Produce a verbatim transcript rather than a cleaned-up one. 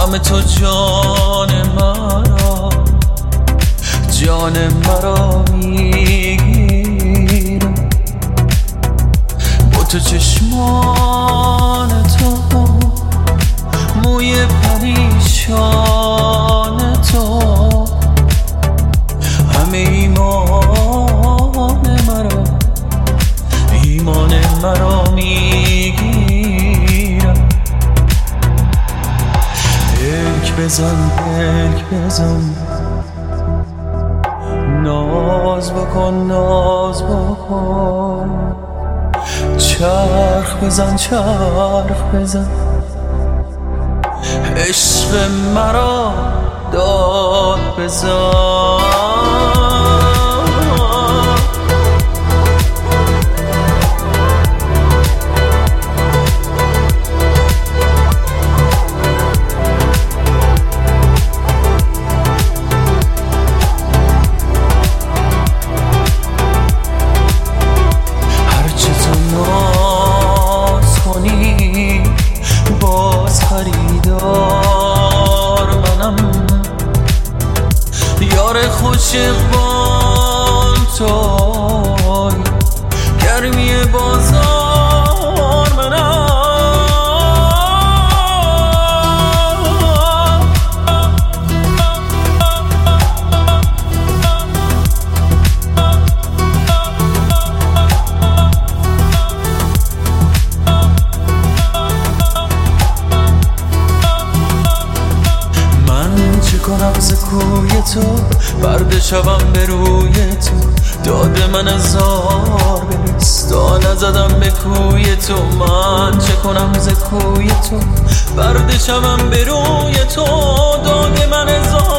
غم تو جان مرا جان مرا میگیره، با تو چشمان تو موی پریشان تو همه ایمان مرا ایمان مرا میگیره. پلک بزن پلک بزن ناز بکن ناز بکن، چرخ بزن چرخ بزن، عشق مرا داد بزن. هرچه تو ناز کنی باز خریدار منم، یار خوش اقبال توی گرمی بازار منم. من چه کنم ز کوی تو برد شبم به روی تو، داده من هزار برس تا نزدم به کوی تو. من چه کنم ز کوی تو برد شبم به روی تو، داده من هزار